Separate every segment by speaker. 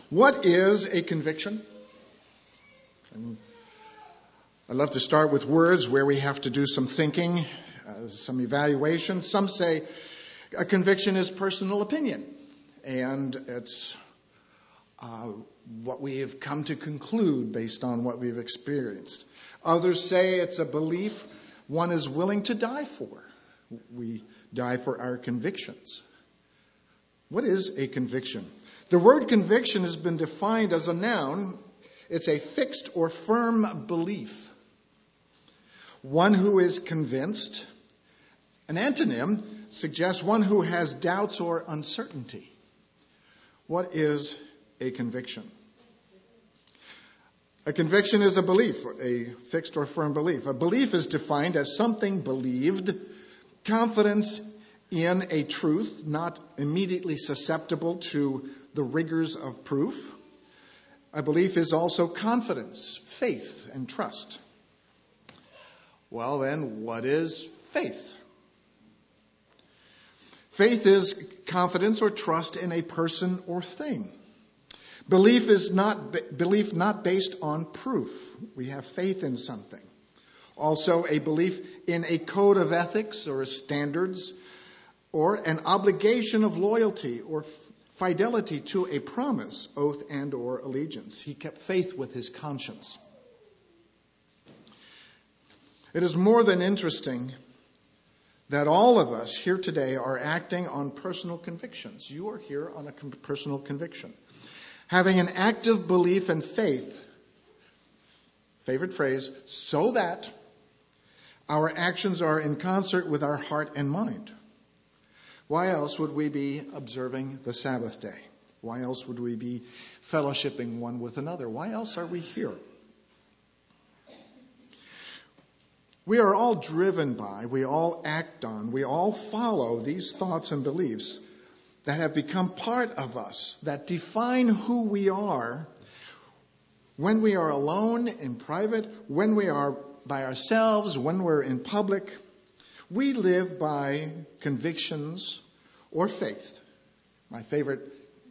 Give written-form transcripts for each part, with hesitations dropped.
Speaker 1: What is a conviction? And I love to start with words where we have to do some thinking, some evaluation. Some say a conviction is personal opinion, and it's what we have come to conclude based on what we've experienced. Others say it's a belief one is willing to die for. We die for our convictions. What is a conviction? The word conviction has been defined as a noun. It's a fixed or firm belief. One who is convinced. An antonym suggests one who has doubts or uncertainty. What is a conviction? A conviction is a belief, a fixed or firm belief. A belief is defined as something believed, confidence in a truth, not immediately susceptible to the rigors of proof. A belief is also confidence, faith, and trust. Well, then, what is faith? Faith is confidence or trust in a person or thing. Belief is not based on proof. We have faith in something. Also, a belief in a code of ethics or standards, or an obligation of loyalty or fidelity to a promise, oath, and or allegiance. He kept faith with his conscience. It is more than interesting that all of us here today are acting on personal convictions. You are here on a personal conviction. Having an active belief and faith, favorite phrase, so that our actions are in concert with our heart and mind. Why else would we be observing the Sabbath day? Why else would we be fellowshipping one with another? Why else are we here? We are all driven by, we all act on, we all follow these thoughts and beliefs that have become part of us, that define who we are when we are alone in private, when we are by ourselves, when we're in public. We live by convictions or faith. My favorite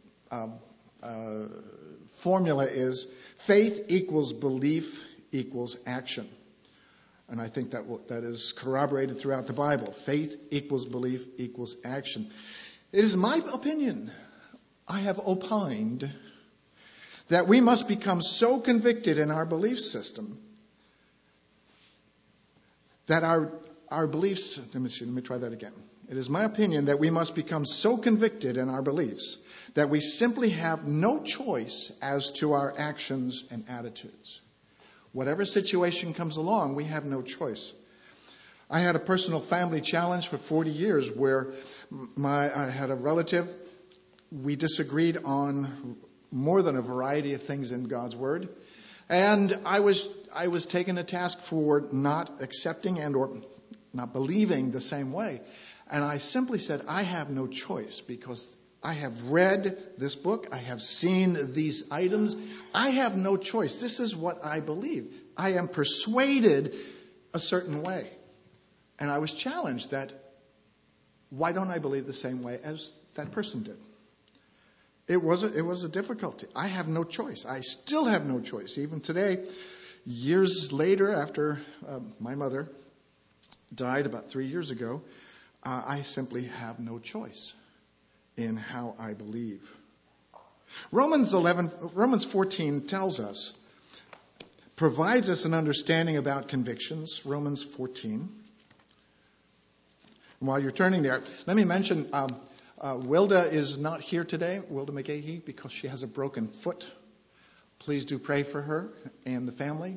Speaker 1: formula is faith equals belief equals action. And I think that is corroborated throughout the Bible. Faith equals belief equals action. It is my opinion, I have opined, that we must become so convicted in our belief system that our beliefs, let me try that again. It is my opinion that we must become so convicted in our beliefs that we simply have no choice as to our actions and attitudes. Whatever situation comes along, we have no choice. I had a personal family challenge for 40 years where I had a relative. We disagreed on more than a variety of things in God's Word. And I was taken to task for not accepting and or not believing the same way. And I simply said, I have no choice because I have read this book. I have seen these items. I have no choice. This is what I believe. I am persuaded a certain way. And I was challenged that, why don't I believe the same way as that person did? It was a difficulty. I have no choice. I still have no choice. Even today, years later, after my mother died about 3 years ago, I simply have no choice in how I believe. Romans 14 tells us, provides us an understanding about convictions. Romans 14. While you're turning there, let me mention Wilda is not here today, Wilda McGahee, because she has a broken foot. Please do pray for her and the family.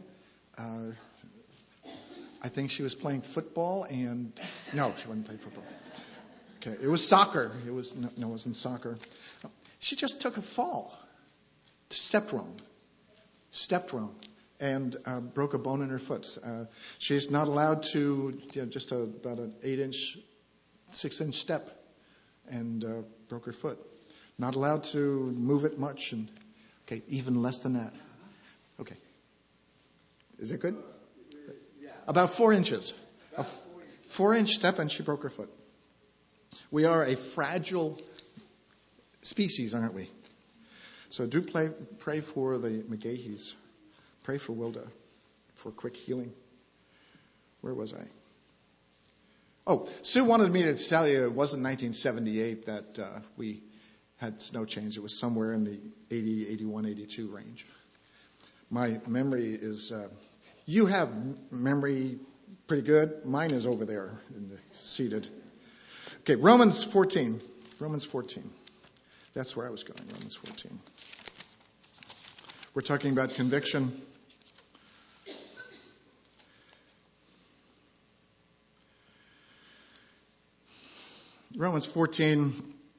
Speaker 1: I think she was playing football and... No, she wasn't playing football. Okay, it was soccer. It wasn't soccer. She just took a fall. Stepped wrong. And broke a bone in her foot. She's not allowed to, just about an 6-inch step, and broke her foot. Not allowed to move it much, and even less than that. Okay, is that good? About 4 inches. A 4-inch step, and she broke her foot. We are a fragile species, aren't we? So do pray for the McGaheys. Pray for Wilda for quick healing. Where was I? Oh, Sue wanted me to tell you it wasn't 1978 that we had snow change. It was somewhere in the 80, 81, 82 range. My memory is, you have memory pretty good. Mine is over there, seated. Okay, Romans 14. Romans 14. That's where I was going, Romans 14. We're talking about conviction. Romans 14,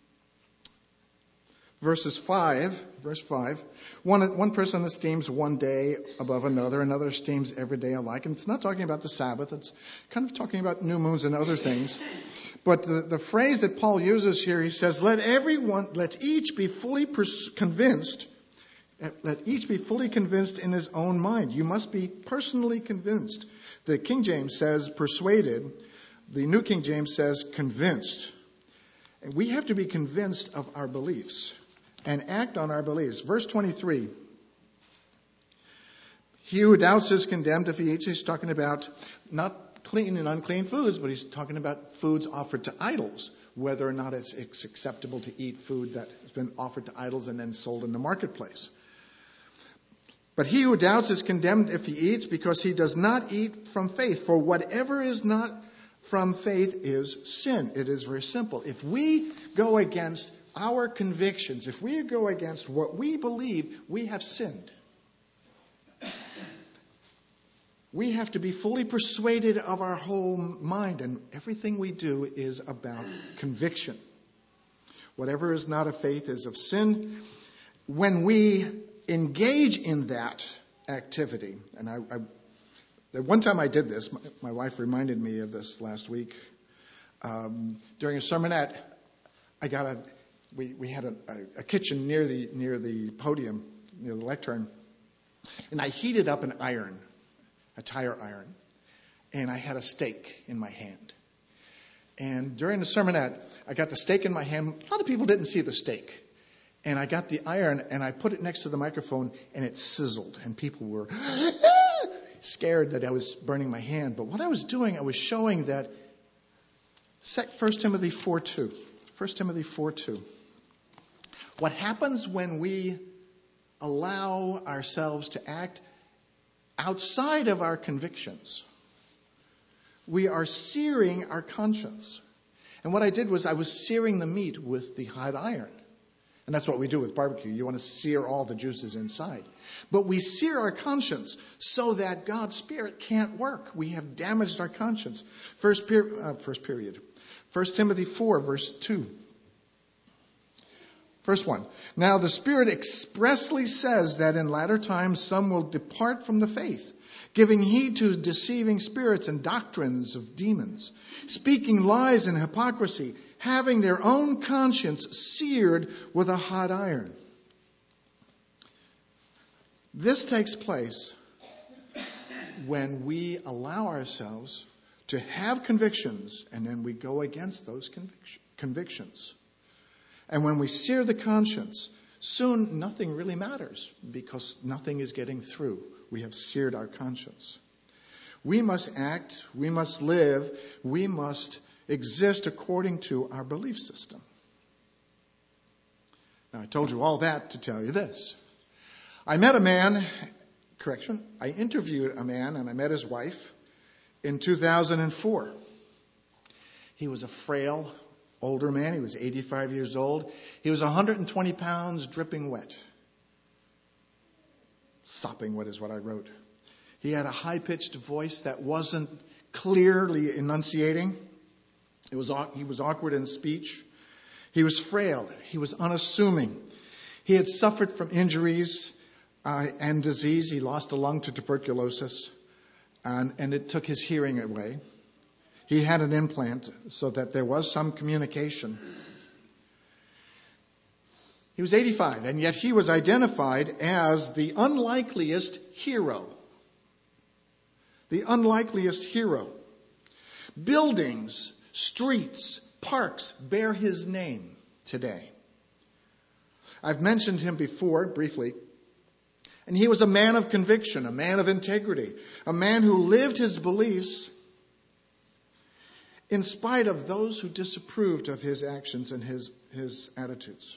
Speaker 1: verse 5. One person esteems one day above another esteems every day alike. And it's not talking about the Sabbath. It's kind of talking about new moons and other things. But the phrase that Paul uses here, he says, let each be fully convinced. Let each be fully convinced in his own mind. You must be personally convinced. The King James says persuaded. The New King James says convinced. And we have to be convinced of our beliefs and act on our beliefs. Verse 23. He who doubts is condemned if he eats. He's talking about not clean and unclean foods, but he's talking about foods offered to idols, whether or not it's acceptable to eat food that has been offered to idols and then sold in the marketplace. But he who doubts is condemned if he eats, because he does not eat from faith. For whatever is not from faith is sin. It is very simple. If we go against our convictions, if we go against what we believe, we have sinned. We have to be fully persuaded of our whole mind, and everything we do is about conviction. Whatever is not of faith is of sin. When we engage in that activity, and one time I did this, my wife reminded me of this last week. During a sermonette, we had a kitchen near the podium, near the lectern, and I heated up an iron, a tire iron, and I had a steak in my hand. And during the sermonette, I got the steak in my hand. A lot of people didn't see the steak. And I got the iron, and I put it next to the microphone, and it sizzled, and people were scared that I was burning my hand. But what I was doing, I was showing that 1 Timothy 4:2. 1 Timothy 4:2. What happens when we allow ourselves to act outside of our convictions? We are searing our conscience. And what I did was I was searing the meat with the hot iron. And that's what we do with barbecue. You want to sear all the juices inside. But we sear our conscience so that God's Spirit can't work. We have damaged our conscience. 1 Timothy 4, verse 2. Verse 1. Now the Spirit expressly says that in latter times some will depart from the faith, giving heed to deceiving spirits and doctrines of demons, speaking lies and hypocrisy, having their own conscience seared with a hot iron. This takes place when we allow ourselves to have convictions and then we go against those convictions. And when we sear the conscience, soon nothing really matters because nothing is getting through. We have seared our conscience. We must act, we must live, we must exist according to our belief system. Now, I told you all that to tell you this. I interviewed a man and I met his wife in 2004. He was a frail, older man. He was 85 years old. He was 120 pounds, dripping wet. Sopping wet is what I wrote. He had a high-pitched voice that wasn't clearly enunciating. He was awkward in speech. He was frail. He was unassuming. He had suffered from injuries and disease. He lost a lung to tuberculosis, and it took his hearing away. He had an implant so that there was some communication. He was 85, and yet he was identified as the unlikeliest hero. The unlikeliest hero. Buildings, streets, parks bear his name today. I've mentioned him before, briefly. And he was a man of conviction, a man of integrity, a man who lived his beliefs in spite of those who disapproved of his actions and his attitudes.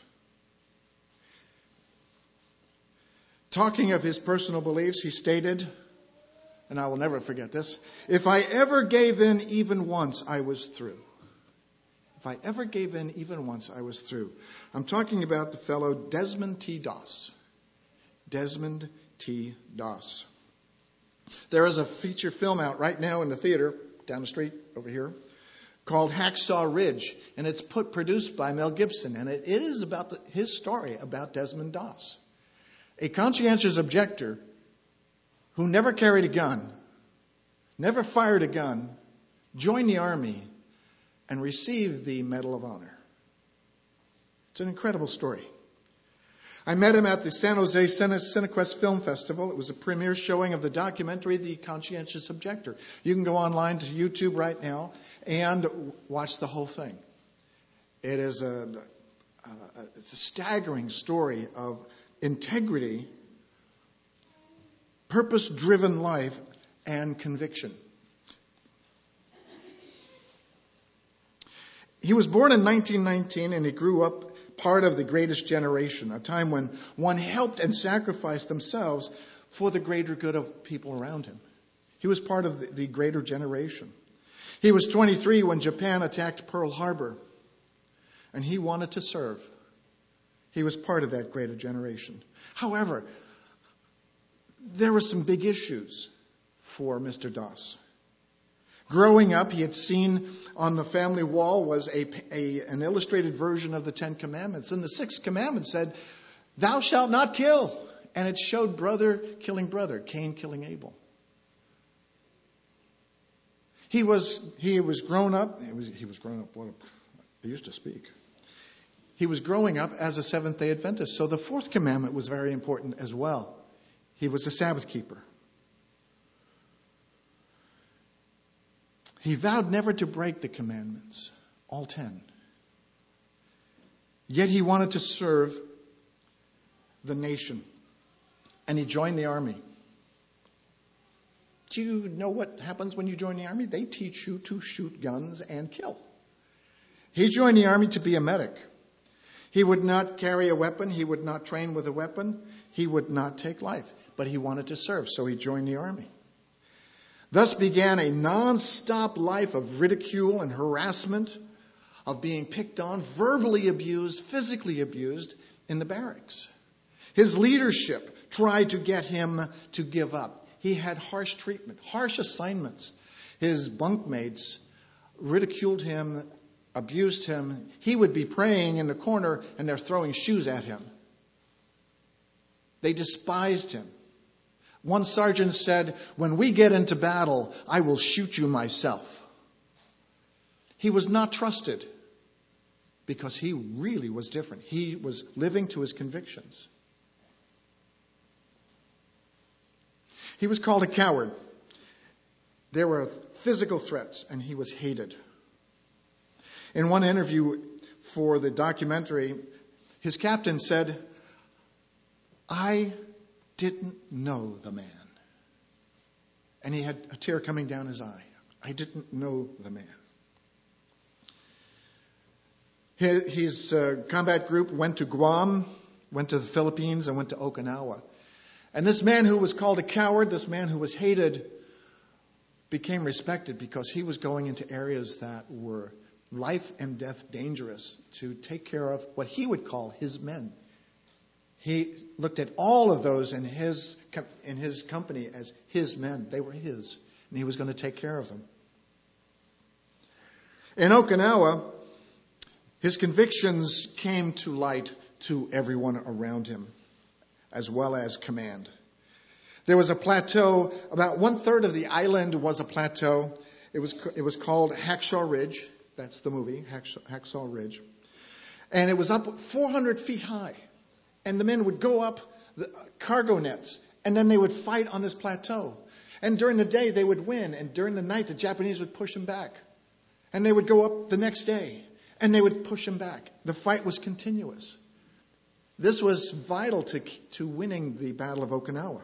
Speaker 1: Talking of his personal beliefs, he stated, and I will never forget this, "If I ever gave in even once, I was through." If I ever gave in even once, I was through. I'm talking about the fellow Desmond T. Doss. Desmond T. Doss. There is a feature film out right now in the theater down the street over here called Hacksaw Ridge, and it's produced by Mel Gibson, and it is about his story about Desmond Doss, a conscientious objector who never carried a gun, never fired a gun, joined the Army, and received the Medal of Honor. It's an incredible story. I met him at the San Jose Cinequest Film Festival. It was a premiere showing of the documentary, The Conscientious Objector. You can go online to YouTube right now and watch the whole thing. It is it's a staggering story of integrity, purpose-driven life, and conviction. He was born in 1919, and he grew up part of the greatest generation, a time when one helped and sacrificed themselves for the greater good of people around him. He was part of the greater generation. He was 23 when Japan attacked Pearl Harbor, and he wanted to serve. He was part of that greater generation. However, there were some big issues for Mr. Doss. Growing up, he had seen on the family wall was an illustrated version of the Ten Commandments. And the Sixth Commandment said, "Thou shalt not kill." And it showed brother killing brother, Cain killing Abel. He was grown up. He was grown up. I used to speak. He was growing up as a Seventh-day Adventist. So the Fourth Commandment was very important as well. He was a Sabbath keeper. He vowed never to break the commandments, all 10. Yet he wanted to serve the nation, and he joined the army. Do you know what happens when you join the army? They teach you to shoot guns and kill. He joined the army to be a medic. He would not carry a weapon. He would not train with a weapon. He would not take life, but he wanted to serve, so he joined the army. Thus began a non-stop life of ridicule and harassment, of being picked on, verbally abused, physically abused in the barracks. His leadership tried to get him to give up. He had harsh treatment, harsh assignments. His bunkmates ridiculed him, abused him. He would be praying in the corner and they're throwing shoes at him. They despised him. One sergeant said, "When we get into battle, I will shoot you myself." He was not trusted because he really was different. He was living to his convictions. He was called a coward. There were physical threats, and he was hated. In one interview for the documentary, his captain said, "I didn't know the man." And he had a tear coming down his eye. I didn't know the man. His combat group went to Guam, went to the Philippines, and went to Okinawa. And this man who was called a coward, this man who was hated, became respected because he was going into areas that were life and death dangerous to take care of what he would call his men. He looked at all of those in his company as his men. They were his, and he was going to take care of them. In Okinawa, his convictions came to light to everyone around him, as well as command. There was a plateau. About 1/3 of the island was a plateau. It was called Hacksaw Ridge. That's the movie, Hacksaw Ridge. And it was up 400 feet high. And the men would go up the cargo nets, and then they would fight on this plateau. And during the day, they would win. And during the night, the Japanese would push them back. And they would go up the next day, and they would push them back. The fight was continuous. This was vital to winning the Battle of Okinawa.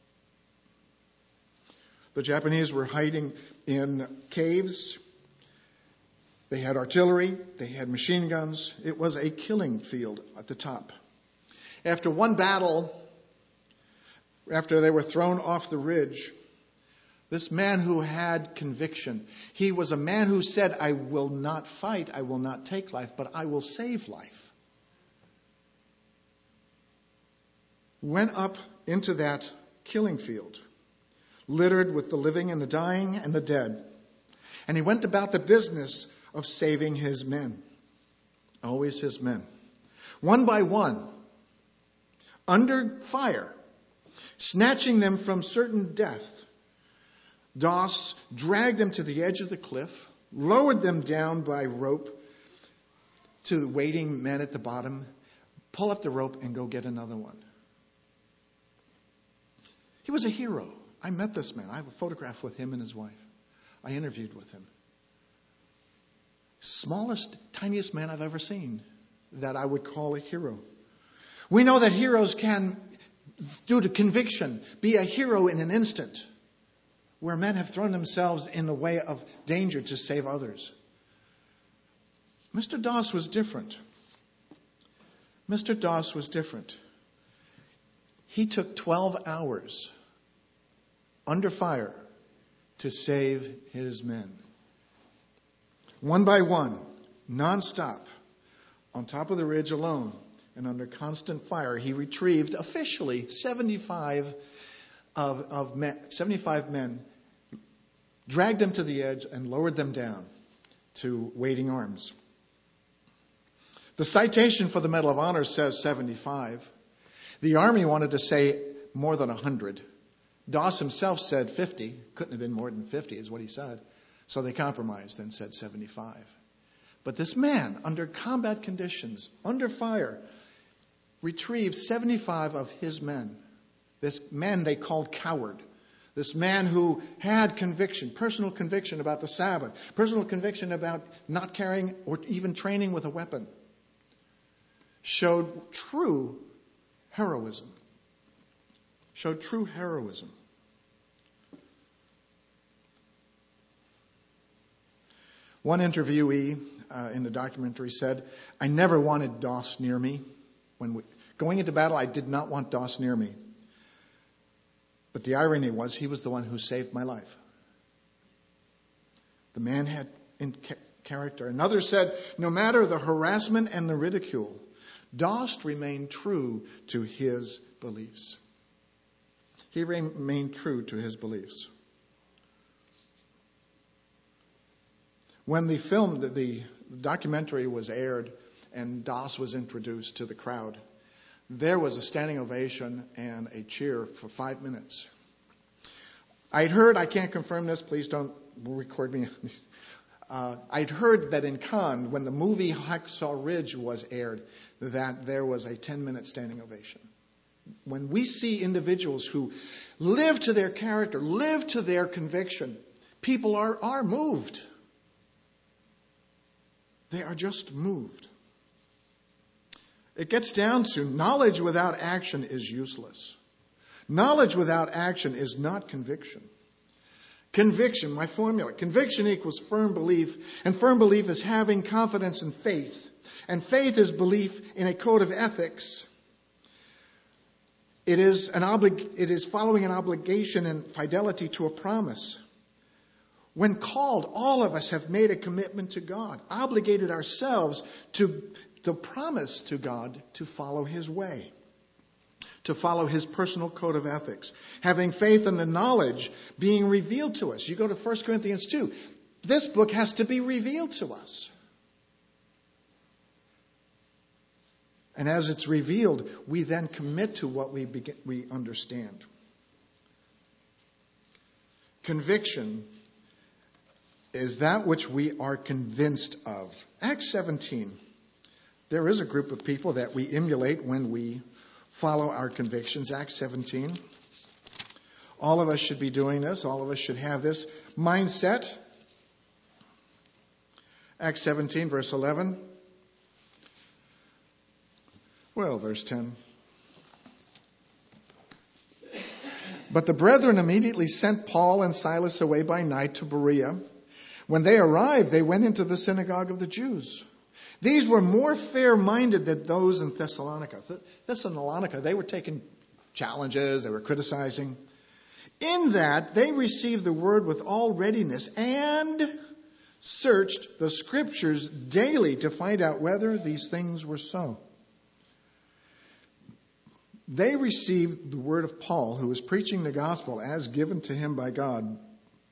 Speaker 1: The Japanese were hiding in caves. They had artillery. They had machine guns. It was a killing field at the top. After one battle, after they were thrown off the ridge, this man who had conviction, he was a man who said, I will not fight, I will not take life, but I will save life. Went up into that killing field, littered with the living and the dying and the dead. And he went about the business of saving his men. Always his men. One by one, under fire, snatching them from certain death. Doss dragged them to the edge of the cliff, lowered them down by rope to the waiting men at the bottom, pull up the rope and go get another one. He was a hero. I met this man. I have a photograph with him and his wife. I interviewed with him. Smallest, tiniest man I've ever seen that I would call a hero. We know that heroes can, due to conviction, be a hero in an instant, where men have thrown themselves in the way of danger to save others. Mr. Doss was different. Mr. Doss was different. He took 12 hours under fire to save his men. One by one, nonstop, on top of the ridge alone, and under constant fire, he retrieved officially 75 men, dragged them to the edge, and lowered them down to waiting arms. The citation for the Medal of Honor says 75. The Army wanted to say more than 100. Doss himself said 50. Couldn't have been more than 50 is what he said. So they compromised and said 75. But this man, under combat conditions, under fire, retrieved 75 of his men. This man they called coward. This man who had conviction, personal conviction about the Sabbath, personal conviction about not carrying or even training with a weapon, showed true heroism. Showed true heroism. One interviewee in the documentary said, I never wanted Doss near me. Going into battle, I did not want Doss near me. But the irony was, he was the one who saved my life. The man had character. Another said, no matter the harassment and the ridicule, Doss remained true to his beliefs. He remained true to his beliefs. When the documentary was aired and Doss was introduced to the crowd, there was a standing ovation and a cheer for 5 minutes. I'd heard, I can't confirm this, please don't record me. I'd heard that in Cannes, when the movie Hacksaw Ridge was aired, that there was a 10-minute standing ovation. When we see individuals who live to their character, live to their conviction, people are moved. They are just moved. It gets down to knowledge without action is useless. Knowledge without action is not conviction. Conviction, my formula. Conviction equals firm belief, and firm belief is having confidence and faith. And faith is belief in a code of ethics. It is following an obligation and fidelity to a promise. When called, all of us have made a commitment to God, obligated ourselves to promise to God to follow His way, to follow His personal code of ethics, having faith in the knowledge being revealed to us. You go to 1 Corinthians 2. This book has to be revealed to us. And as it's revealed, we then commit to what we understand. Conviction is that which we are convinced of. Acts 17. There is a group of people that we emulate when we follow our convictions. Acts 17. All of us should be doing this. All of us should have this mindset. Acts 17, verse 11. Well, verse 10. But the brethren immediately sent Paul and Silas away by night to Berea. When they arrived, they went into the synagogue of the Jews. These were more fair-minded than those in Thessalonica. Thessalonica, they were taking challenges, they were criticizing. In that, they received the word with all readiness and searched the scriptures daily to find out whether these things were so. They received the word of Paul, who was preaching the gospel as given to him by God,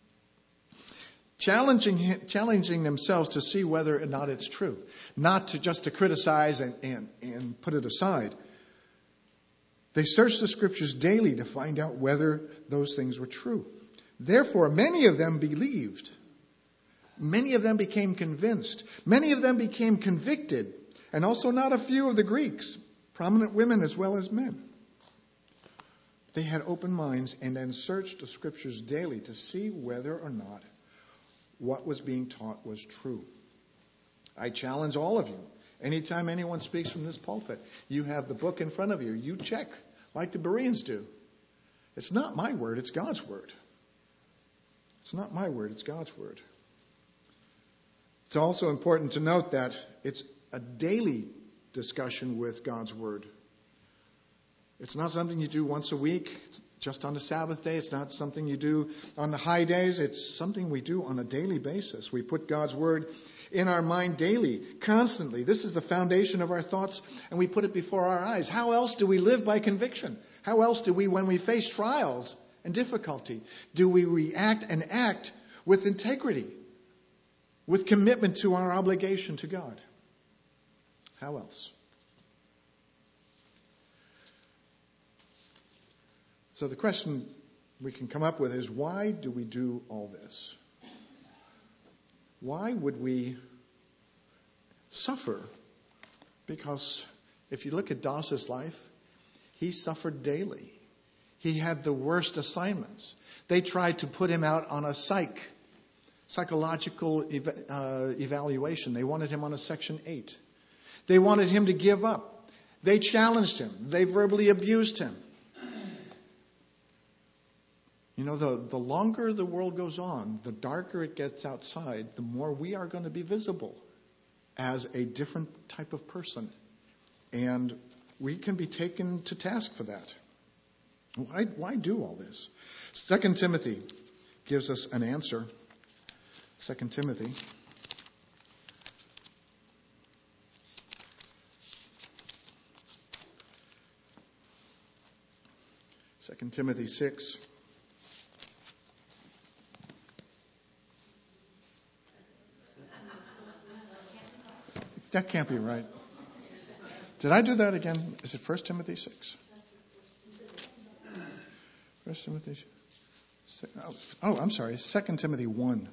Speaker 1: challenging themselves to see whether or not it's true, not to just to criticize and put it aside. They searched the scriptures daily to find out whether those things were true. Therefore, many of them believed. Many of them became convinced. Many of them became convicted. And also not a few of the Greeks, prominent women as well as men. They had open minds and then searched the scriptures daily to see whether or not what was being taught was true. I challenge all of you. Anytime anyone speaks from this pulpit, you have the book in front of you. You check, like the Bereans do. It's not my word, it's God's word. It's not my word, it's God's word. It's also important to note that it's a daily discussion with God's word. It's not something you do once a week, just on the Sabbath day. It's not something you do on the high days. It's something we do on a daily basis. We put God's word in our mind daily, constantly. This is the foundation of our thoughts, and we put it before our eyes. How else do we live by conviction? How else do we, when we face trials and difficulty, do we react and act with integrity, with commitment to our obligation to God? How else? So the question we can come up with is, why do we do all this? Why would we suffer? Because if you look at Doss's life, he suffered daily. He had the worst assignments. They tried to put him out on a psychological evaluation. They wanted him on a Section 8. They wanted him to give up. They challenged him. They verbally abused him. You know, the longer the world goes on, the darker it gets outside, the more we are going to be visible as a different type of person. And we can be taken to task for that. Why do all this? 2 Timothy gives us an answer. 2 Timothy. 2 Timothy 6. That can't be right. Did I do that again? Is it 1 Timothy 6? 1 Timothy 6. Oh, I'm sorry. 2 Timothy 1.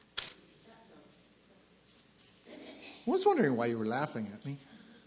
Speaker 1: I was wondering why you were laughing at me.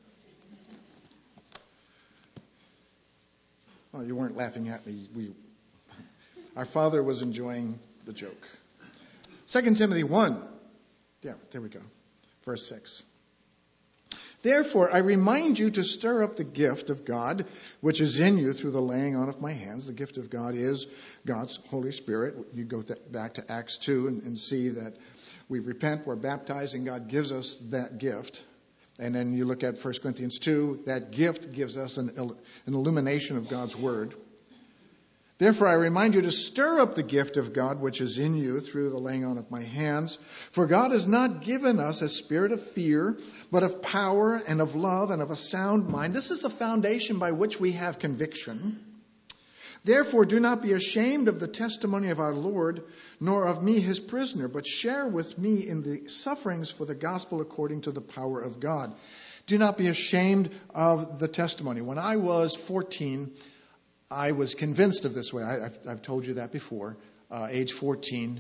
Speaker 1: Oh, you weren't laughing at me. Our father was enjoying the joke. 2 Timothy 1. Yeah, there we go. Verse 6. Therefore, I remind you to stir up the gift of God, which is in you through the laying on of my hands. The gift of God is God's Holy Spirit. You go back to Acts 2 and see that we repent, we're baptized, and God gives us that gift. And then you look at 1 Corinthians 2, that gift gives us an illumination of God's Word. Therefore, I remind you to stir up the gift of God which is in you through the laying on of my hands. For God has not given us a spirit of fear, but of power and of love and of a sound mind. This is the foundation by which we have conviction. Therefore, do not be ashamed of the testimony of our Lord, nor of me his prisoner, but share with me in the sufferings for the gospel according to the power of God. Do not be ashamed of the testimony. When I was 14, I was convinced of this way. I've told you that before. Age 14,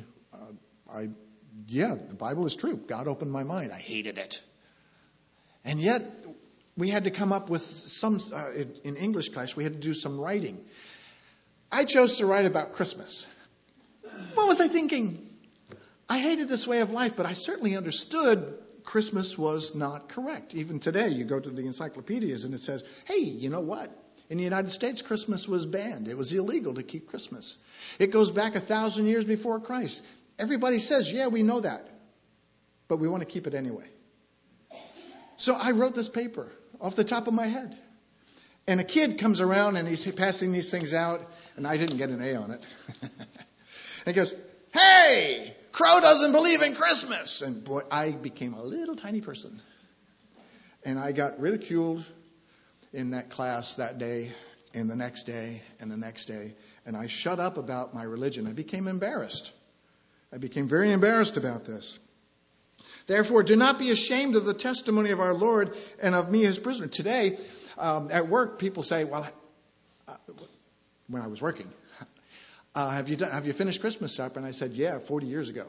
Speaker 1: the Bible is true. God opened my mind. I hated it. And yet, we had to come up with some, in English class, we had to do some writing. I chose to write about Christmas. What was I thinking? I hated this way of life, but I certainly understood Christmas was not correct. Even today, you go to the encyclopedias and it says, hey, you know what? In the United States, Christmas was banned. It was illegal to keep Christmas. It goes back 1,000 years before Christ. Everybody says, yeah, we know that. But we want to keep it anyway. So I wrote this paper off the top of my head. And a kid comes around and he's passing these things out. And I didn't get an A on it. And he goes, hey, Crow doesn't believe in Christmas. And boy, I became a little tiny person. And I got ridiculed in that class that day, and the next day, and the next day. And I shut up about my religion. I became embarrassed. I became very embarrassed about this. Therefore, do not be ashamed of the testimony of our Lord and of me, his prisoner. Today, at work, people say, well, when I was working, have you finished Christmas supper? And I said, yeah, 40 years ago.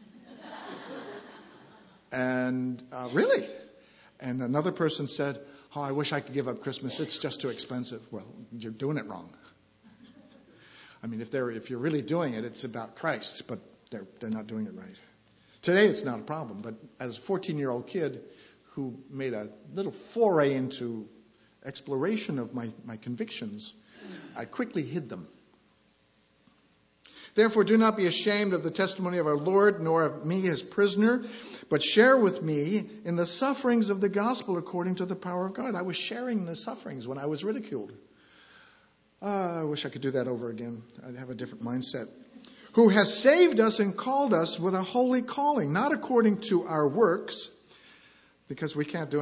Speaker 1: And really? And another person said, oh, I wish I could give up Christmas. It's just too expensive. Well, you're doing it wrong. I mean, if you're really doing it, it's about Christ, but they're not doing it right. Today, it's not a problem. But as a 14-year-old kid who made a little foray into exploration of my convictions, I quickly hid them. Therefore, do not be ashamed of the testimony of our Lord, nor of me, his prisoner, but share with me in the sufferings of the gospel according to the power of God. I was sharing the sufferings when I was ridiculed. I wish I could do that over again. I'd have a different mindset. Who has saved us and called us with a holy calling, not according to our works, because we can't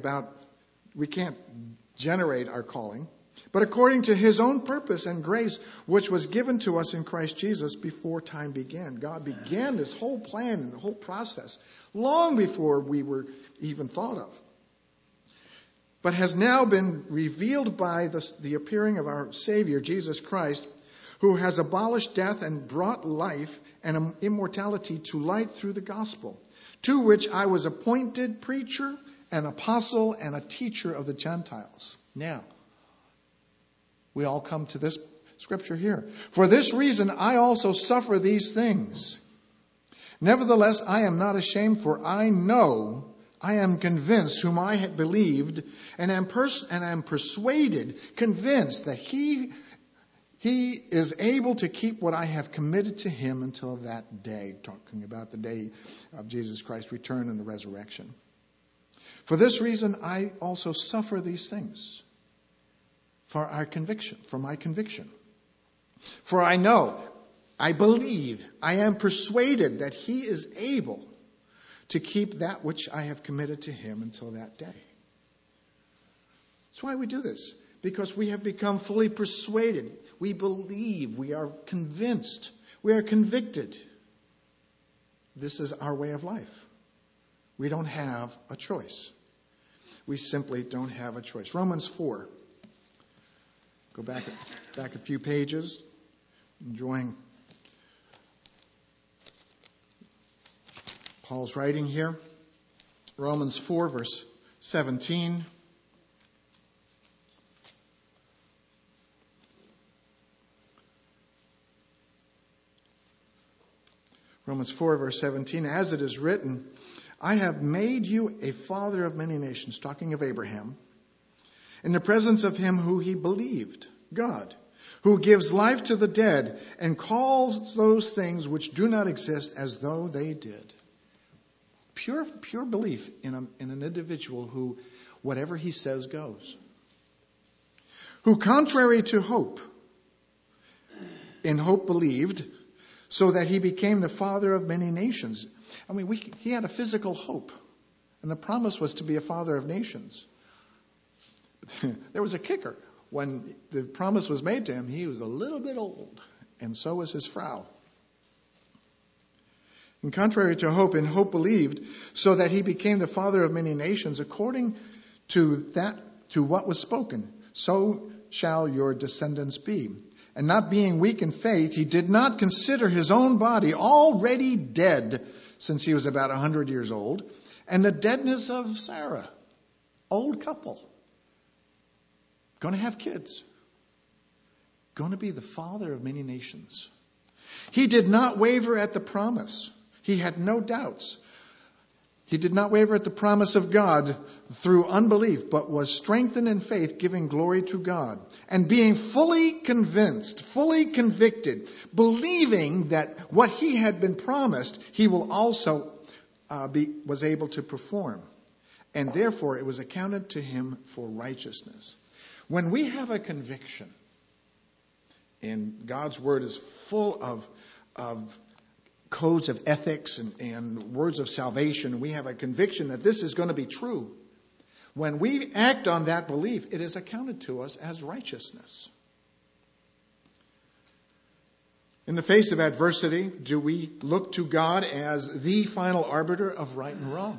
Speaker 1: generate our calling, but according to his own purpose and grace, which was given to us in Christ Jesus before time began. God began this whole plan and the whole process long before we were even thought of, but has now been revealed by the appearing of our Savior, Jesus Christ, who has abolished death and brought life and immortality to light through the gospel, to which I was appointed preacher, an apostle, and a teacher of the Gentiles. Now, we all come to this scripture here. For this reason, I also suffer these things. Nevertheless, I am not ashamed, for I know, I am convinced whom I had believed, and am persuaded, convinced that he is able to keep what I have committed to him until that day, talking about the day of Jesus Christ's return and the resurrection. For this reason, I also suffer these things. For my conviction. For I know, I believe, I am persuaded that he is able to keep that which I have committed to him until that day. That's why we do this. Because we have become fully persuaded. We believe. We are convinced. We are convicted. This is our way of life. We don't have a choice. We simply don't have a choice. Romans 4. Go back a few pages. Enjoying Paul's writing here. Romans 4, verse 17. Romans 4, verse 17. As it is written, I have made you a father of many nations, talking of Abraham, in the presence of him who he believed, God, who gives life to the dead and calls those things which do not exist as though they did. Pure belief in an individual who, whatever he says goes. Who, contrary to hope, in hope believed, so that he became the father of many nations. I mean, he had a physical hope, and the promise was to be a father of nations. There was a kicker. When the promise was made to him, he was a little bit old, and so was his Frau. And contrary to hope, in hope believed, so that he became the father of many nations, according to what was spoken, so shall your descendants be. And not being weak in faith, he did not consider his own body already dead, since he was about 100 years old, and the deadness of Sarah, old couple, going to have kids, going to be the father of many nations. He did not waver at the promise. He had no doubts. He did not waver at the promise of God through unbelief, but was strengthened in faith, giving glory to God, and being fully convinced, fully convicted, believing that what he had been promised, he will also was able to perform. And therefore, it was accounted to him for righteousness. When we have a conviction, and God's word is full of codes of ethics and words of salvation, we have a conviction that this is going to be true. When we act on that belief, it is accounted to us as righteousness. In the face of adversity, do we look to God as the final arbiter of right and wrong?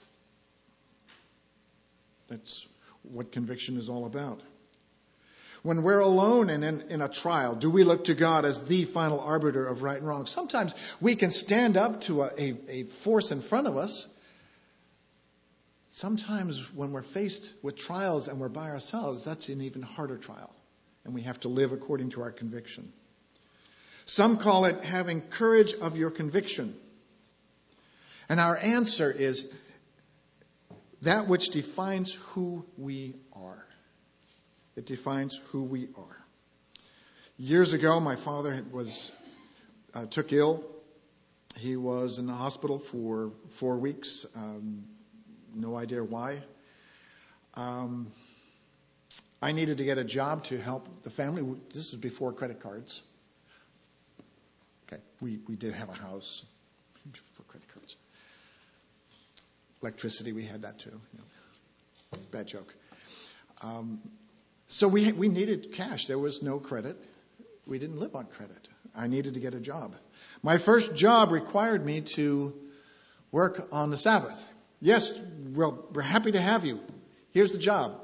Speaker 1: That's what conviction is all about. When we're alone and in a trial, do we look to God as the final arbiter of right and wrong? Sometimes we can stand up to a force in front of us. Sometimes when we're faced with trials and we're by ourselves, that's an even harder trial. And we have to live according to our conviction. Some call it having courage of your conviction. And our answer is that which defines who we are. It defines who we are. Years ago, my father took ill. He was in the hospital for 4 weeks. No idea why. I needed to get a job to help the family. This was before credit cards. Okay, we did have a house before credit cards. Electricity, we had that too. Bad joke. So we needed cash. There was no credit. We didn't live on credit. I needed to get a job. My first job required me to work on the Sabbath. Yes, well, we're happy to have you. Here's the job.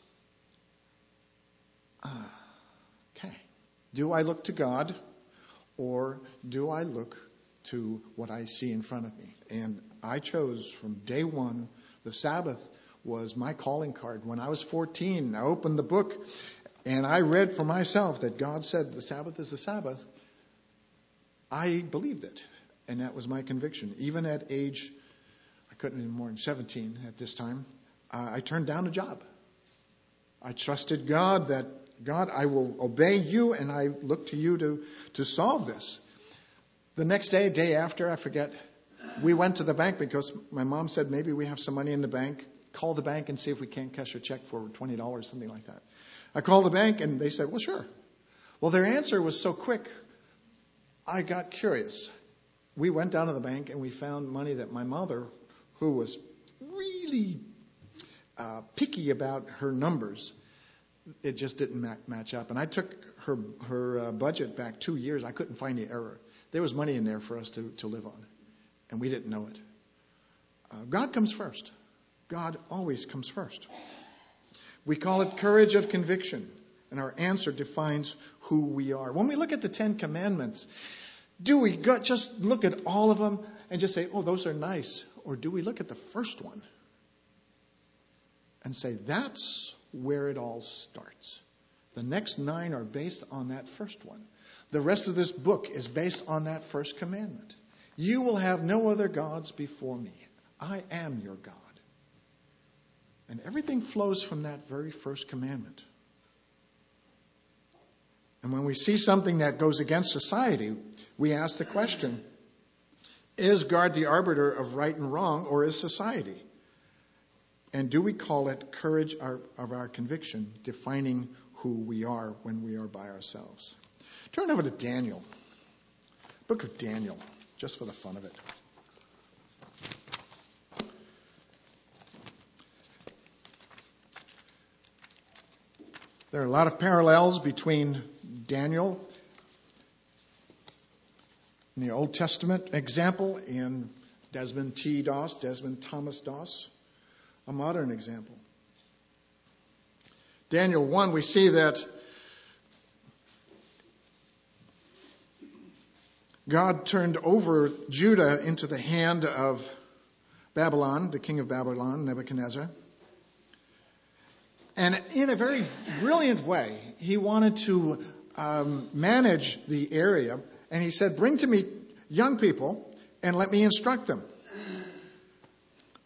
Speaker 1: Okay. Do I look to God or do I look to what I see in front of me? And I chose from day one, the Sabbath was my calling card. When I was 14, I opened the book and I read for myself that God said the Sabbath is the Sabbath. I believed it. And that was my conviction. Even at age, I couldn't be more than 17 at this time, I turned down a job. I trusted God that, God, I will obey you and I look to you to solve this. The next day after, I forget, we went to the bank because my mom said maybe we have some money in the bank. Call the bank and see if we can't cash a check for $20, something like that. I called the bank and they said, well, sure. Well, their answer was so quick, I got curious. We went down to the bank and we found money that my mother, who was really picky about her numbers, it just didn't match up. And I took her budget back 2 years. I couldn't find the error. There was money in there for us to live on. And we didn't know it. God comes first. God always comes first. We call it courage of conviction, and our answer defines who we are. When we look at the 10 Commandments, do we just look at all of them and just say, oh, those are nice? Or do we look at the first one and say, that's where it all starts? The next 9 are based on that first one. The rest of this book is based on that first commandment. You will have no other gods before me. I am your God. And everything flows from that very first commandment. And when we see something that goes against society, we ask the question, is God the arbiter of right and wrong, or is society? And do we call it courage of our conviction, defining who we are when we are by ourselves? Turn over to Daniel, book of Daniel, just for the fun of it. There are a lot of parallels between Daniel in the Old Testament example and Desmond Thomas Doss, a modern example. Daniel 1, we see that God turned over Judah into the hand of Babylon, the king of Babylon, Nebuchadnezzar. And in a very brilliant way, he wanted to manage the area. And he said, bring to me young people and let me instruct them.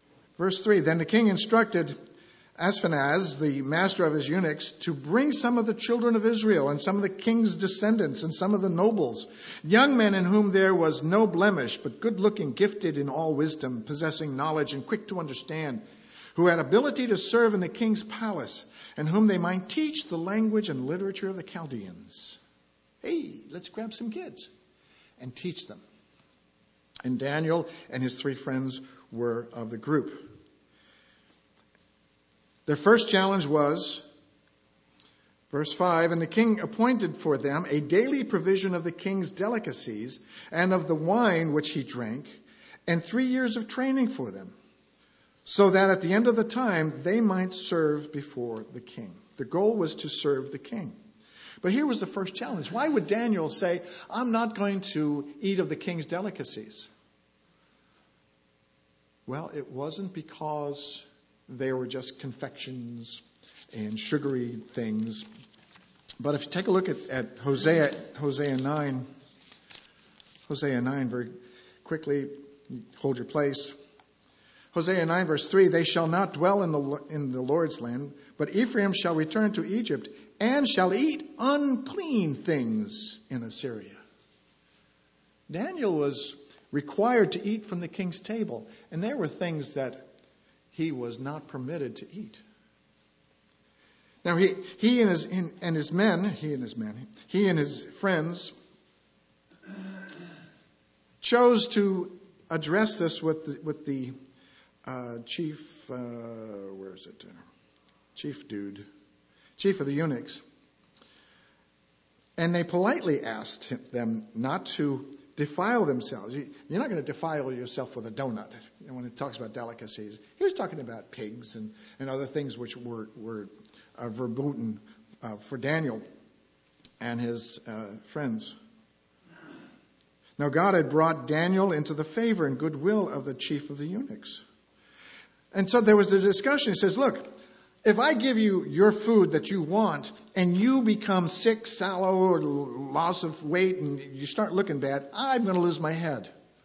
Speaker 1: Verse 3, then the king instructed Ashpenaz, the master of his eunuchs, to bring some of the children of Israel and some of the king's descendants and some of the nobles, young men in whom there was no blemish, but good-looking, gifted in all wisdom, possessing knowledge and quick to understand, who had ability to serve in the king's palace, and whom they might teach the language and literature of the Chaldeans. Hey, let's grab some kids and teach them. And Daniel and his 3 friends were of the group. Their first challenge was, verse 5, and the king appointed for them a daily provision of the king's delicacies and of the wine which he drank, and 3 years of training for them, so that at the end of the time they might serve before the king. The goal was to serve the king. But here was the first challenge. Why would Daniel say, I'm not going to eat of the king's delicacies? Well, it wasn't because they were just confections and sugary things. But if you take a look at Hosea 9 very quickly, hold your place. Hosea 9 verse 3, they shall not dwell in the Lord's land, but Ephraim shall return to Egypt and shall eat unclean things in Assyria. Daniel was required to eat from the king's table, and there were things that he was not permitted to eat. Now he and his friends chose to address this with the chief of the eunuchs, and they politely asked them not to defile themselves. You're not going to defile yourself with a donut. When it talks about delicacies, he was talking about pigs and other things which were verboten for Daniel and his friends. Now God had brought Daniel into the favor and goodwill of the chief of the eunuchs. And so there was this discussion. He says, look, if I give you your food that you want and you become sick, sallow, or loss of weight and you start looking bad, I'm going to lose my head.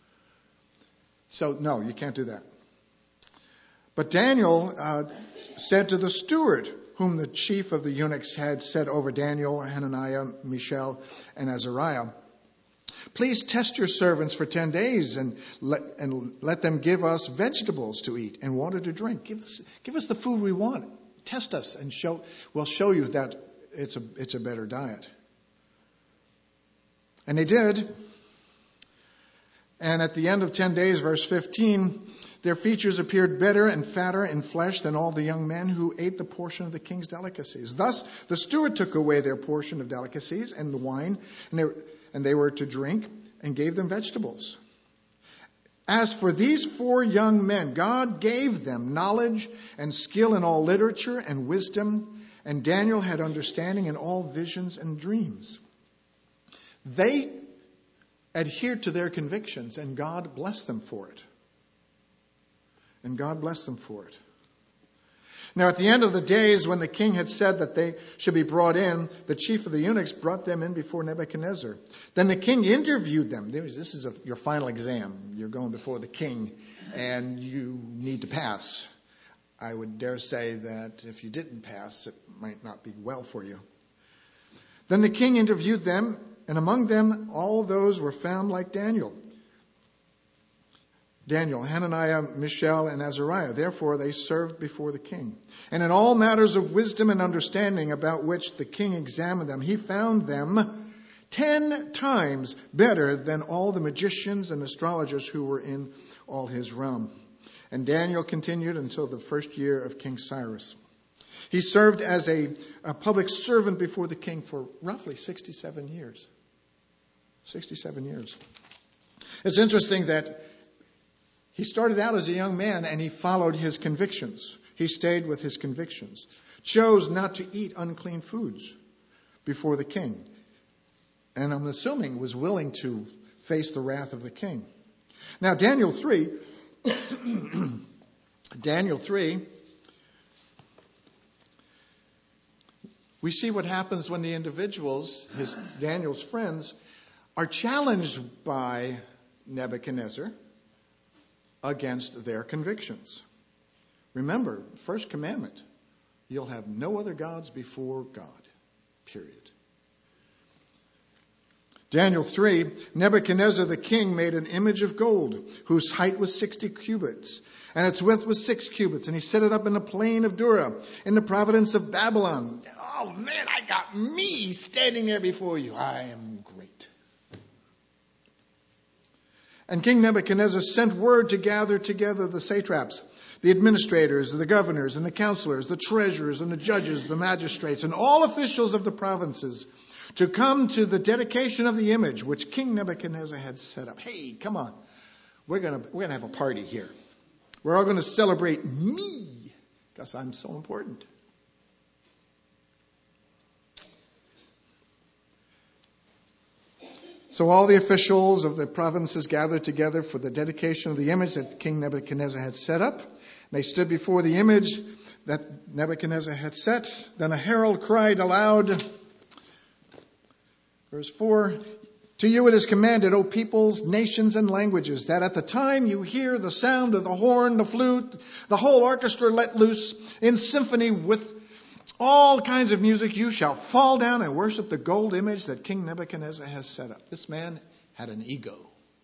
Speaker 1: So no, you can't do that. But Daniel said to the steward, whom the chief of the eunuchs had set over Daniel, Hananiah, Mishael, and Azariah, please test your servants for 10 days and let them give us vegetables to eat and water to drink. Give us the food we want. Test us and we'll show you that it's a better diet. And they did. And at the end of 10 days, verse 15, their features appeared better and fatter in flesh than all the young men who ate the portion of the king's delicacies. Thus, the steward took away their portion of delicacies and the wine, and they were to drink, and gave them vegetables. As for these 4 young men, God gave them knowledge and skill in all literature and wisdom, and Daniel had understanding in all visions and dreams. They adhered to their convictions, and God blessed them for it. Now, at the end of the days, when the king had said that they should be brought in, the chief of the eunuchs brought them in before Nebuchadnezzar. Then the king interviewed them. This is your final exam. You're going before the king, and you need to pass. I would dare say that if you didn't pass, it might not be well for you. Then the king interviewed them, and among them all those were found like Daniel, Hananiah, Mishael, and Azariah. Therefore they served before the king. And in all matters of wisdom and understanding about which the king examined them, he found them 10 times better than all the magicians and astrologers who were in all his realm. And Daniel continued until the first year of King Cyrus. He served as a public servant before the king for roughly 67 years. 67 years. It's interesting that he started out as a young man and he followed his convictions. He stayed with his convictions. Chose not to eat unclean foods before the king. And I'm assuming was willing to face the wrath of the king. Now, Daniel 3, we see what happens when the individuals, Daniel's friends, are challenged by Nebuchadnezzar against their convictions. Remember, first commandment, you'll have no other gods before God. Period. Daniel 3, Nebuchadnezzar the king made an image of gold, whose height was 60 cubits, and its width was 6 cubits, and he set it up in the plain of Dura, in the province of Babylon. Oh man, I got me standing there before you. I am great. And King Nebuchadnezzar sent word to gather together the satraps, the administrators, the governors, and the counselors, the treasurers, and the judges, the magistrates, and all officials of the provinces, to come to the dedication of the image which King Nebuchadnezzar had set up. Hey, come on. We're gonna have a party here. We're all going to celebrate me because I'm so important. So all the officials of the provinces gathered together for the dedication of the image that King Nebuchadnezzar had set up. They stood before the image that Nebuchadnezzar had set. Then a herald cried aloud, verse 4, to you it is commanded, O peoples, nations, and languages, that at the time you hear the sound of the horn, the flute, the whole orchestra let loose in symphony with all kinds of music, you shall fall down and worship the gold image that King Nebuchadnezzar has set up. This man had an ego.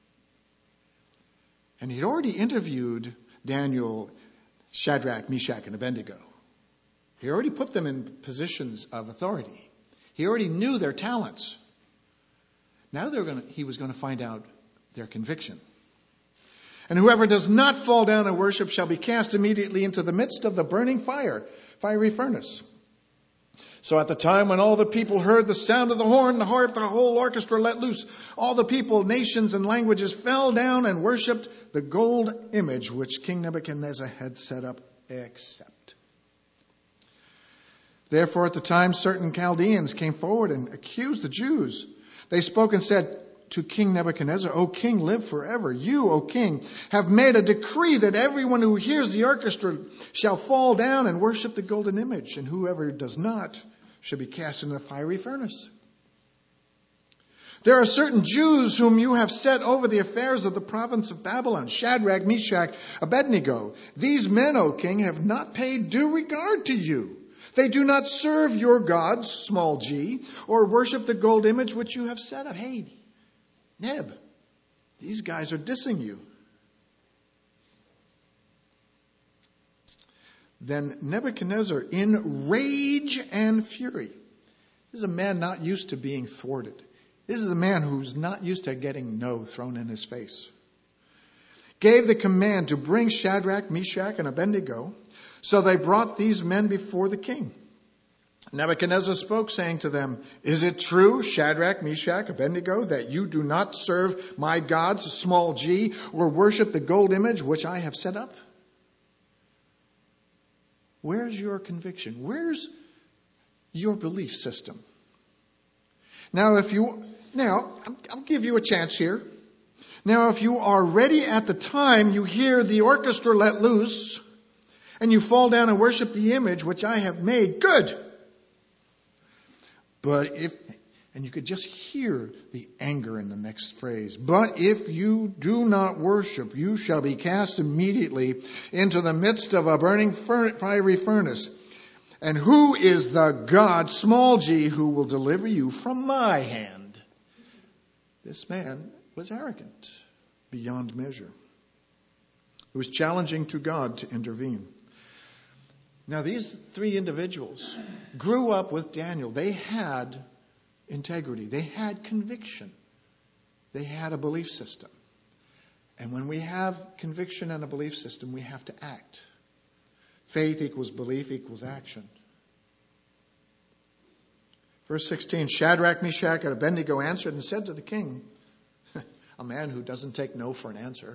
Speaker 1: And he'd already interviewed Daniel, Shadrach, Meshach, and Abednego. He already put them in positions of authority. He already knew their talents. Now he was going to find out their conviction. And whoever does not fall down and worship shall be cast immediately into the midst of the burning fiery furnace. So at the time when all the people heard the sound of the horn, the harp, the whole orchestra let loose, all the people, nations, and languages fell down and worshipped the gold image which King Nebuchadnezzar had set up, except. Therefore at the time certain Chaldeans came forward and accused the Jews. They spoke and said to King Nebuchadnezzar, O king, live forever. You, O king, have made a decree that everyone who hears the orchestra shall fall down and worship the golden image, and whoever does not shall be cast into the fiery furnace. There are certain Jews whom you have set over the affairs of the province of Babylon, Shadrach, Meshach, Abednego. These men, O king, have not paid due regard to you. They do not serve your gods, small g, or worship the gold image which you have set up. Hey, Neb, these guys are dissing you. Then Nebuchadnezzar, in rage and fury, this is a man not used to being thwarted. This is a man who's not used to getting no thrown in his face, gave the command to bring Shadrach, Meshach, and Abednego. So they brought these men before the king. Nebuchadnezzar spoke, saying to them, Is it true, Shadrach, Meshach, Abednego, that you do not serve my gods, small g, or worship the gold image which I have set up? Where's your conviction? Where's your belief system? Now, I'll give you a chance here. Now, if you are ready at the time you hear the orchestra let loose, and you fall down and worship the image which I have made, good. But and you could just hear the anger in the next phrase, but if you do not worship, you shall be cast immediately into the midst of a burning fiery furnace. And who is the God, small g, who will deliver you from my hand? This man was arrogant beyond measure. It was challenging to God to intervene. Now, these three individuals grew up with Daniel. They had integrity. They had conviction. They had a belief system. And when we have conviction and a belief system, we have to act. Faith equals belief equals action. Verse 16, Shadrach, Meshach, and Abednego answered and said to the king, a man who doesn't take no for an answer,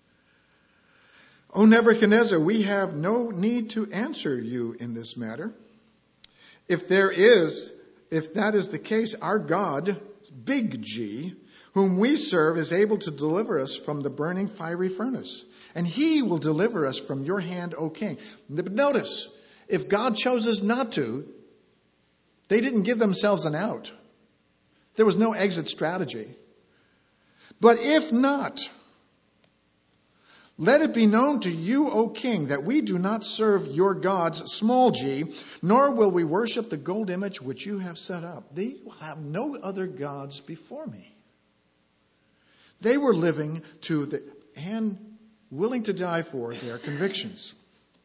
Speaker 1: O Nebuchadnezzar, we have no need to answer you in this matter. If that is the case, our God, big G, whom we serve, is able to deliver us from the burning fiery furnace. And he will deliver us from your hand, O king. But notice, if God chose us not to, they didn't give themselves an out. There was no exit strategy. But if not, Let it be known to you, O king, that we do not serve your gods, small g, nor will we worship the gold image which you have set up. They will have no other gods before me. They were living to the and willing to die for their convictions.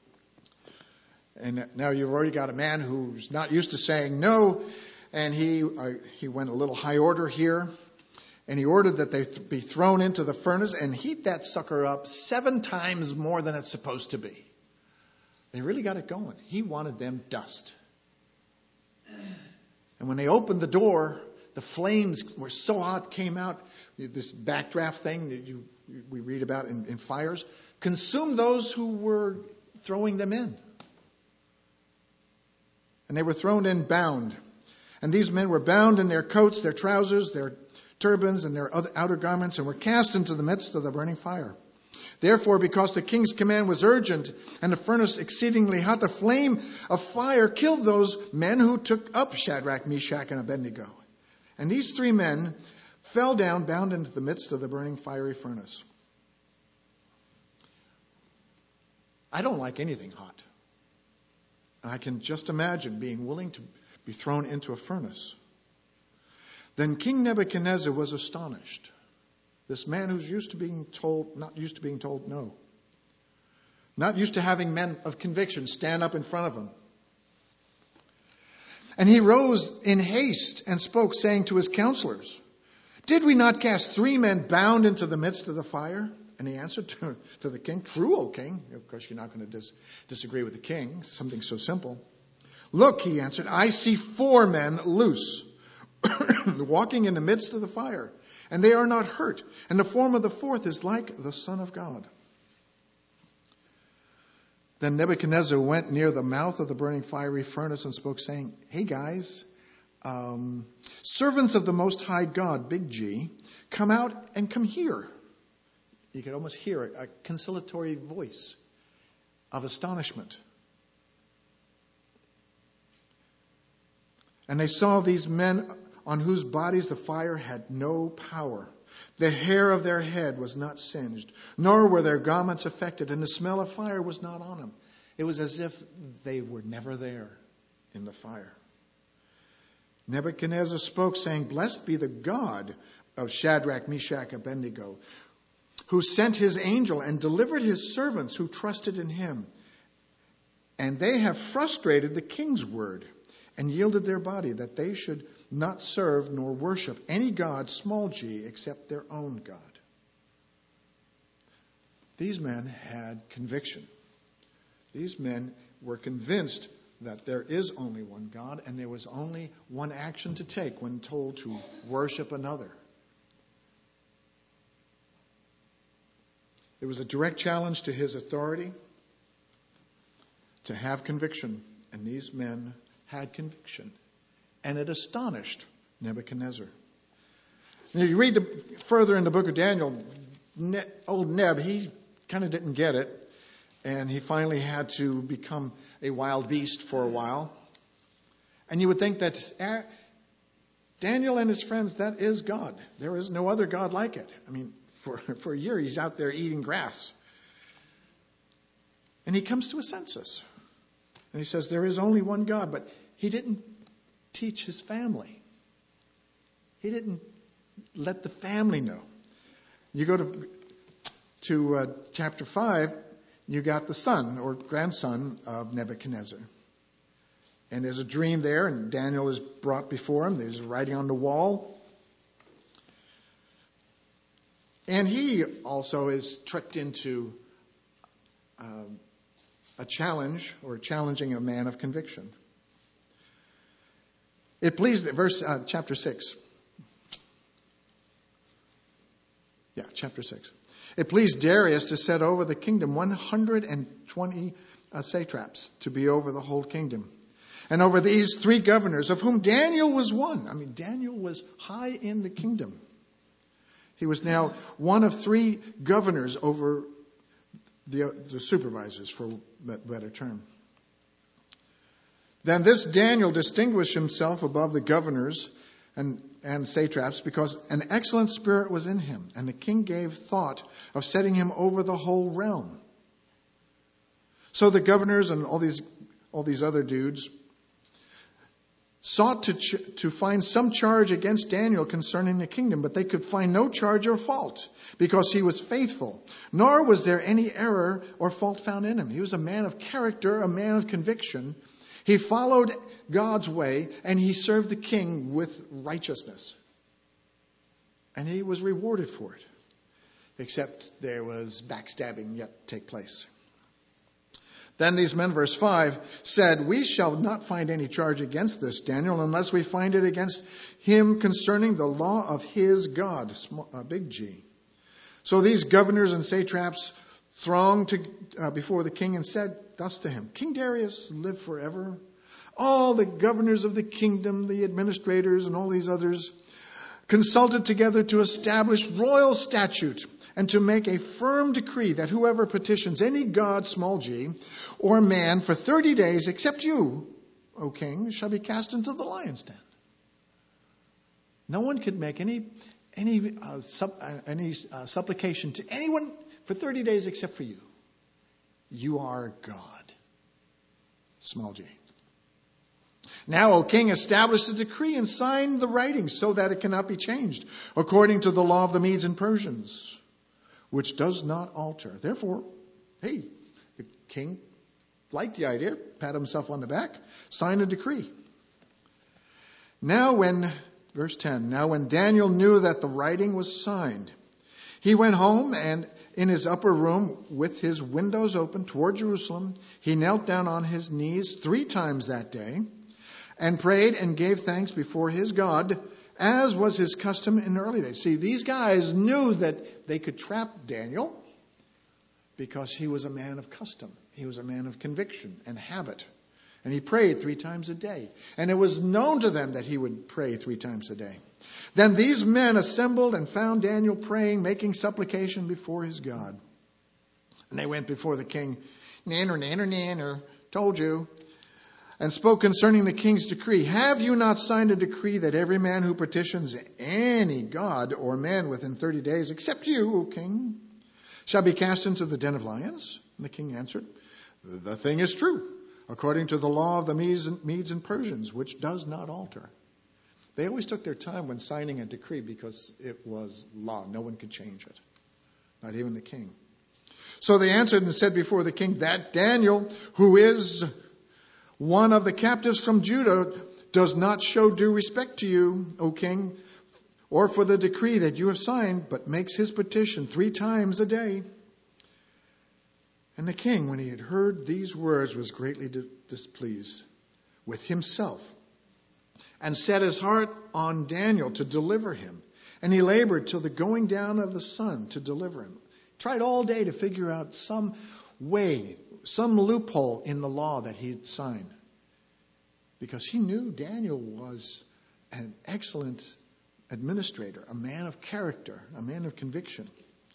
Speaker 1: And now you've already got a man who's not used to saying no, and he went a little high order here. And he ordered that they be thrown into the furnace and heat that sucker up 7 times more than it's supposed to be. They really got it going. He wanted them dust. And when they opened the door, the flames were so hot, came out, this backdraft thing that we read about in fires, consumed those who were throwing them in. And they were thrown in bound. And these men were bound in their coats, their trousers, their turbans, and their other outer garments, and were cast into the midst of the burning fire. Therefore, because the king's command was urgent, and the furnace exceedingly hot, the flame of fire killed those men who took up Shadrach, Meshach, and Abednego. And these 3 men fell down, bound into the midst of the burning fiery furnace. I don't like anything hot. And I can just imagine being willing to be thrown into a furnace. Then King Nebuchadnezzar was astonished. This man who's not used to being told no. Not used to having men of conviction stand up in front of him. And he rose in haste and spoke, saying to his counselors, "Did we not cast 3 men bound into the midst of the fire?" And he answered to the king, "True, O king." Of course, you're not going to disagree with the king. Something so simple. "Look," he answered, "I see 4 men loose, walking in the midst of the fire, and they are not hurt. And the form of the 4th is like the Son of God." Then Nebuchadnezzar went near the mouth of the burning fiery furnace and spoke, saying, "Hey guys, servants of the Most High God, big G, come out and come here." You could almost hear a conciliatory voice of astonishment. And they saw these men on whose bodies the fire had no power. The hair of their head was not singed, nor were their garments affected, and the smell of fire was not on them. It was as if they were never there in the fire. Nebuchadnezzar spoke, saying, "Blessed be the God of Shadrach, Meshach, Abednego, who sent his angel and delivered his servants who trusted in him. And they have frustrated the king's word and yielded their body, that they should not serve nor worship any god, small g, except their own God." These men had conviction. These men were convinced that there is only one God, and there was only one action to take when told to worship another. It was a direct challenge to his authority to have conviction, and these men had conviction, and it astonished Nebuchadnezzar. Now, you read further in the book of Daniel, old Neb, he kind of didn't get it, and he finally had to become a wild beast for a while. And you would think that Daniel and his friends, that is God. There is no other God like it. I mean, for a year he's out there eating grass. And he comes to a census. And he says there is only one God, but he didn't teach his family. He didn't let the family know. You go to chapter 5, you got the son or grandson of Nebuchadnezzar. And there's a dream there, and Daniel is brought before him. There's writing on the wall. And he also is tricked into a challenge, or challenging a man of conviction. It pleased, chapter 6. Yeah, chapter 6. It pleased Darius to set over the kingdom 120 satraps to be over the whole kingdom. And over these 3 governors, of whom Daniel was one. I mean, Daniel was high in the kingdom. He was now one of 3 governors over the supervisors, for that better term. Then this Daniel distinguished himself above the governors and satraps, because an excellent spirit was in him, and the king gave thought of setting him over the whole realm. So the governors and all these other dudes sought to find some charge against Daniel concerning the kingdom, but they could find no charge or fault, because he was faithful, nor was there any error or fault found in him. He was a man of character, a man of conviction. He followed God's way, and he served the king with righteousness. And he was rewarded for it, except there was backstabbing yet to take place. Then these men, verse 5, said, "We shall not find any charge against this Daniel unless we find it against him concerning the law of his God," big G. So these governors and satraps thronged before the king and said thus to him, "King Darius, live forever. All the governors of the kingdom, the administrators, and all these others consulted together to establish royal statute and to make a firm decree that whoever petitions any god, small g, or man for 30 days, except you, O king, shall be cast into the lion's den." No one could make any supplication to anyone for 30 days except for you. You are God, small g. Now, O king, establish a decree and sign the writing so that it cannot be changed, according to the law of the Medes and Persians, which does not alter. Therefore, the king liked the idea, pat himself on the back, signed a decree. Verse 10, now when Daniel knew that the writing was signed, he went home, and in his upper room, with his windows open toward Jerusalem, he knelt down on his knees 3 times that day, and prayed and gave thanks before his God, as was his custom in the early days. See, these guys knew that they could trap Daniel because he was a man of custom. He was a man of conviction and habit. And he prayed 3 times a day. And it was known to them that he would pray 3 times a day. Then these men assembled and found Daniel praying, making supplication before his God. And they went before the king, nanner, told you, and spoke concerning the king's decree. Have you not signed a decree that every man who petitions any god or man within 30 days, except you, O king, shall be cast into the den of lions? And the king answered, the thing is true, according to the law of the Medes and Persians, which does not alter. They always took their time when signing a decree because it was law. No one could change it, not even the king. So they answered and said before the king, that Daniel, who is one of the captives from Judah, does not show due respect to you, O king, or for the decree that you have signed, but makes his petition 3 times a day. And the king, when he had heard these words, was greatly displeased with himself, and set his heart on Daniel to deliver him. And he labored till the going down of the sun to deliver him. Tried all day to figure out some way, some loophole in the law that he had signed. Because he knew Daniel was an excellent administrator, a man of character, a man of conviction.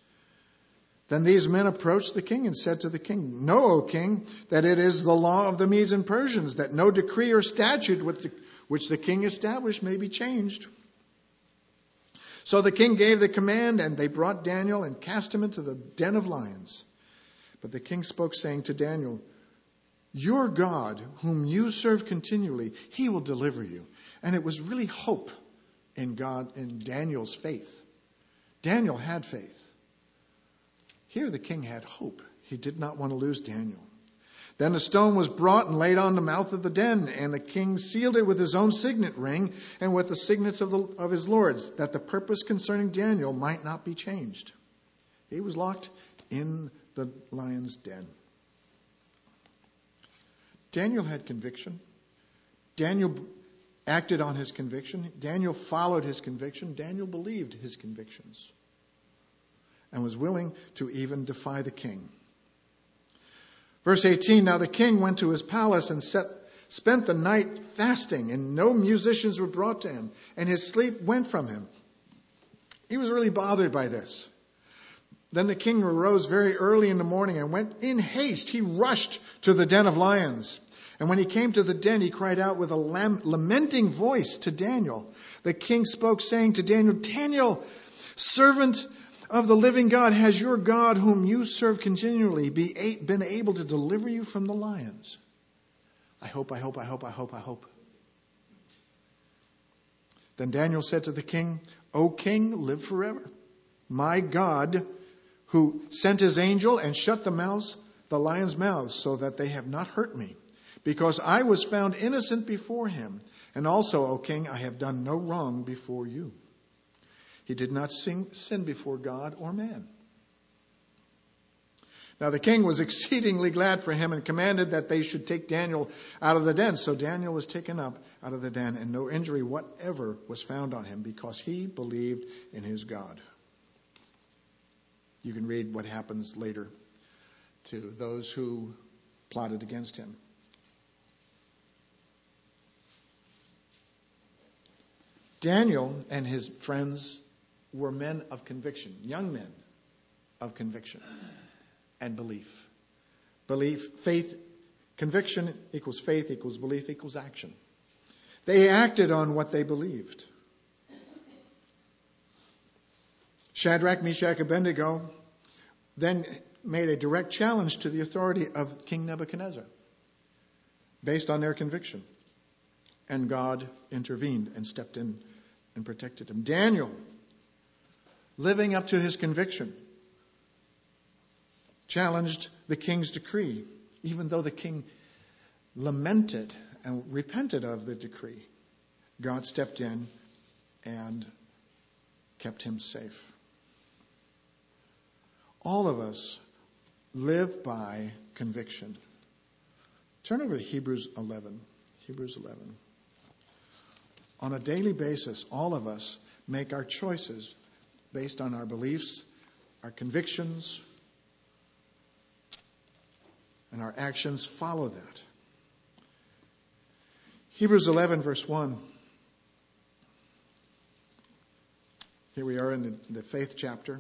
Speaker 1: Then these men approached the king and said to the king, know, O king, that it is the law of the Medes and Persians, that no decree or statute which the king established may be changed. So the king gave the command, and they brought Daniel and cast him into the den of lions. But the king spoke, saying to Daniel, your God, whom you serve continually, he will deliver you. And it was really hope in God, in Daniel's faith. Daniel had faith. Here the king had hope. He did not want to lose Daniel. Then a stone was brought and laid on the mouth of the den, and the king sealed it with his own signet ring and with the signets of his lords, that the purpose concerning Daniel might not be changed. He was locked in the lion's den. Daniel had conviction. Daniel acted on his conviction. Daniel followed his conviction. Daniel believed his convictions and was willing to even defy the king. Verse 18, now the king went to his palace and spent the night fasting, and no musicians were brought to him, and his sleep went from him. He was really bothered by this. Then the king arose very early in the morning and went in haste. He rushed to the den of lions. And when he came to the den, he cried out with a lamenting voice to Daniel. The king spoke, saying to Daniel, Daniel, servant of the living God, has your God, whom you serve continually, been able to deliver you from the lions? I hope. Then Daniel said to the king, O king, live forever. My God, who sent his angel and shut the lions' mouths, so that they have not hurt me, because I was found innocent before him. And also, O king, I have done no wrong before you. He did not sin before God or man. Now the king was exceedingly glad for him and commanded that they should take Daniel out of the den. So Daniel was taken up out of the den, and no injury whatever was found on him, because he believed in his God. You can read what happens later to those who plotted against him. Daniel and his friends were men of conviction, young men of conviction and belief. Faith, conviction equals faith equals belief equals action. They acted on what they believed. Shadrach, Meshach, Abednego then made a direct challenge to the authority of King Nebuchadnezzar based on their conviction. And God intervened and stepped in and protected him. Daniel, living up to his conviction, challenged the king's decree, even though the king lamented and repented of the decree. God stepped in and kept him safe. All of us live by conviction. Turn over to Hebrews 11. Hebrews 11. On a daily basis, all of us make our choices based on our beliefs, our convictions, and our actions follow that. Hebrews 11, verse 1. Here we are in the faith chapter.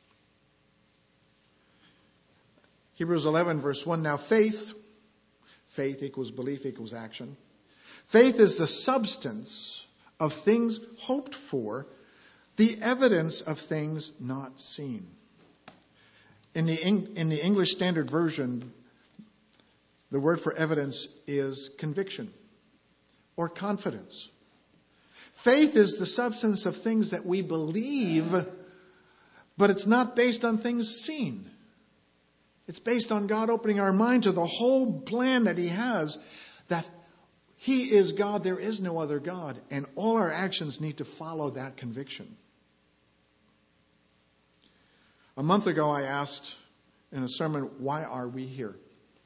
Speaker 1: Hebrews 11, verse 1. Now faith equals belief equals action. Faith is the substance of things hoped for, the evidence of things not seen. In the English Standard Version, the word for evidence is conviction or confidence. Faith is the substance of things that we believe, but it's not based on things seen. It's based on God opening our mind to the whole plan that he has, that he is God, there is no other God, and all our actions need to follow that conviction. A month ago, I asked in a sermon, why are we here?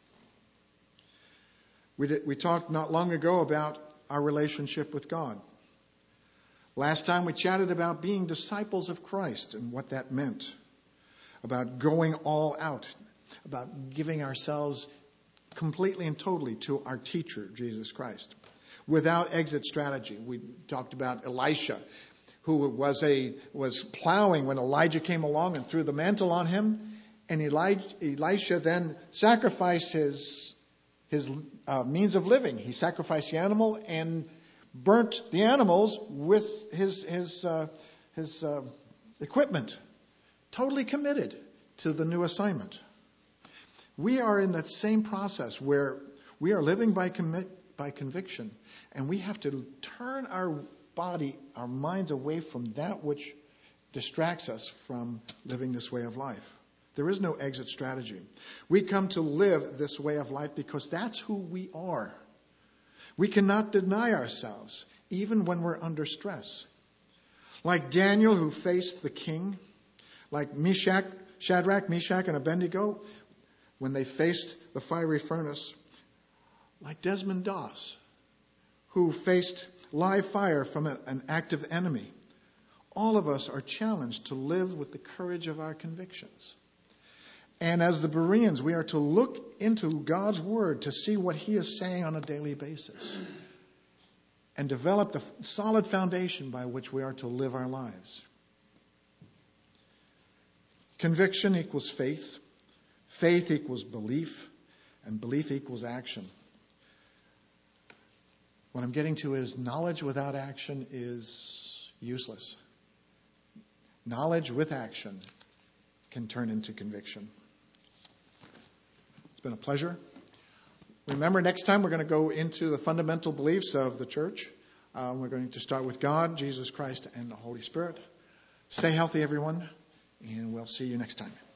Speaker 1: We talked not long ago about our relationship with God. Last time we chatted about being disciples of Christ and what that meant, about going all out, about giving ourselves completely and totally to our teacher, Jesus Christ, without exit strategy. We talked about Elisha, who was plowing when Elijah came along and threw the mantle on him, and Elisha then sacrificed his means of living. He sacrificed the animal and burnt the animals with his equipment, totally committed to the new assignment. We are in that same process where we are living by conviction, and we have to turn our minds away from that which distracts us from living this way of life. There is no exit strategy. We come to live this way of life because that's who we are. We cannot deny ourselves, even when we're under stress. Like Daniel, who faced the king, like Shadrach, Meshach, and Abednego, when they faced the fiery furnace, like Desmond Doss, who faced live fire from an active enemy. All of us are challenged to live with the courage of our convictions. And as the Bereans, we are to look into God's Word to see what He is saying on a daily basis and develop the solid foundation by which we are to live our lives. Conviction equals faith. Faith equals belief. And belief equals action. What I'm getting to is knowledge without action is useless. Knowledge with action can turn into conviction. It's been a pleasure. Remember, next time we're going to go into the fundamental beliefs of the church. We're going to start with God, Jesus Christ, and the Holy Spirit. Stay healthy, everyone, and we'll see you next time.